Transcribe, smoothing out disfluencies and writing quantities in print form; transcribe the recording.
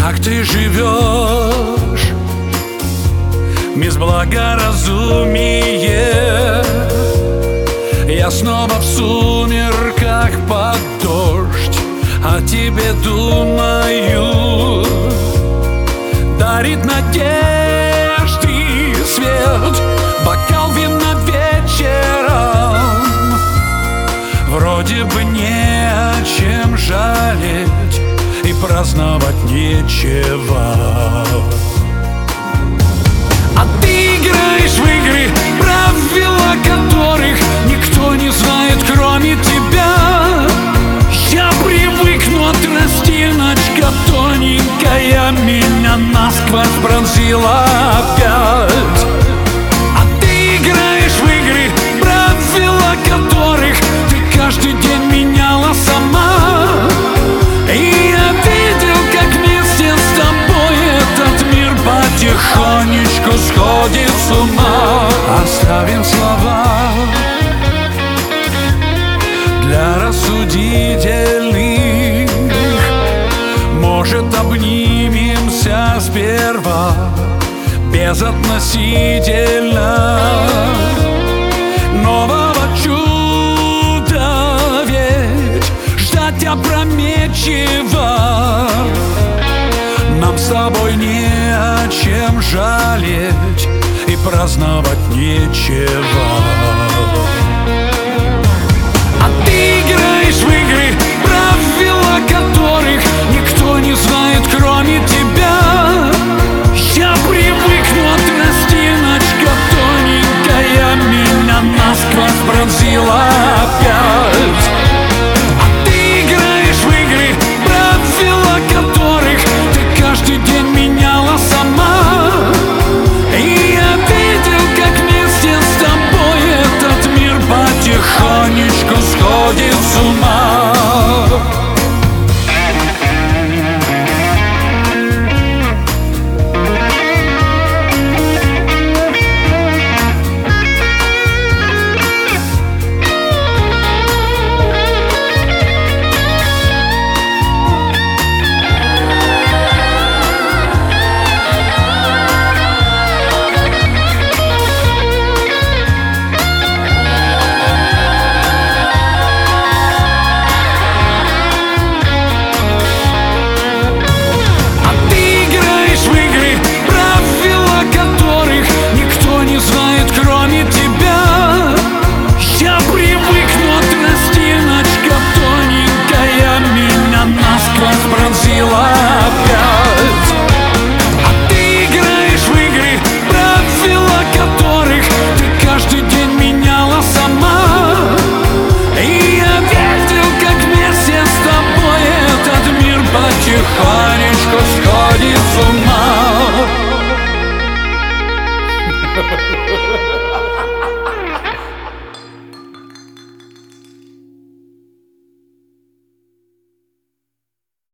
как ты живешь без благоразумия. Я снова в сумерках под дождь о тебе думаю. Дарит надежды свет бокал вина вечером. Вроде бы не о чем жалеть и праздновать нечего. А ты играешь в игры, правила которых никто не знает, кроме тебя. Я привыкну, от тростиночка тоненькая меня насквозь пронзила опять. А ты играешь в игры, правила которых ты каждый день меняла сама. И я видел, как вместе с тобой этот мир потихонечку сходит с ума. Оставим слова для рассудительных. Может, обнимемся сперва безотносительно нового чуда, ведь ждать опрометчиво. Нам с тобой не о чем жалеть и праздновать нечего. А ты играешь в игры, правила которых никто не знает, кроме тебя. Я привыкну, от тростиночка тоненькая меня насквозь пронзила опять. А ты играешь в игры, правила которых ты каждый день меняла сама. И я видел, как вместе с тобой этот мир потихонечку сходит с ума. Потихонечку сходит с ума.